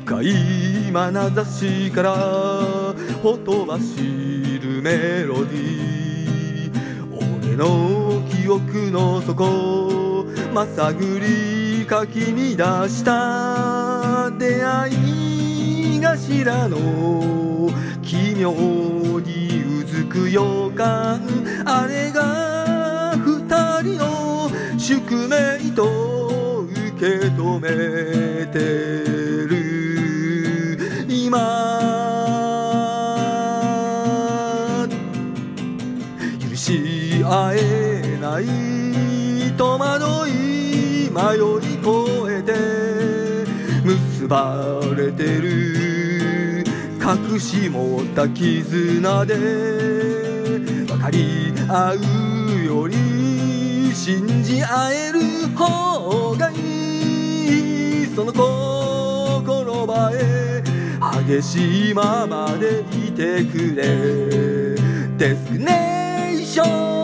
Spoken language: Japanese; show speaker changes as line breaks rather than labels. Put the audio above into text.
深い眼差しからほとばしるメロディー、俺の記憶の底まさぐりかき乱した出会い頭の奇妙にうずく予感、あれが二人の宿命と受け止めてる今、許し合えない戸惑い迷い越えて結ばれてる、隠し持った絆で分かり合うより信じ合える方がいい、その心場へ激しいままでいてくれデスクネーション